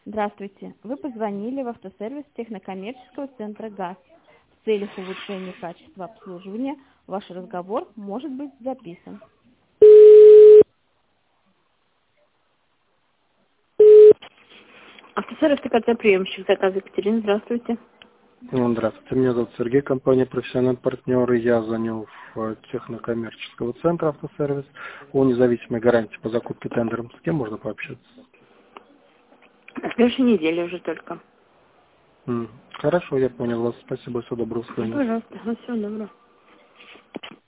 Здравствуйте. Вы позвонили в автосервис технокоммерческого центра ГАЗ. В целях улучшения качества обслуживания ваш разговор может быть записан. Автосервис ТКЦ-приемщик заказа Екатерина. Здравствуйте. Здравствуйте, меня зовут Сергей, компания «Профессиональный партнер». Я звоню в технокоммерческого центра «Автосервис» о независимой гарантии по закупке тендером. С кем можно пообщаться? На следующей неделе уже только. Хорошо, я понял вас. Спасибо, всего доброго. Пожалуйста. Всего доброго.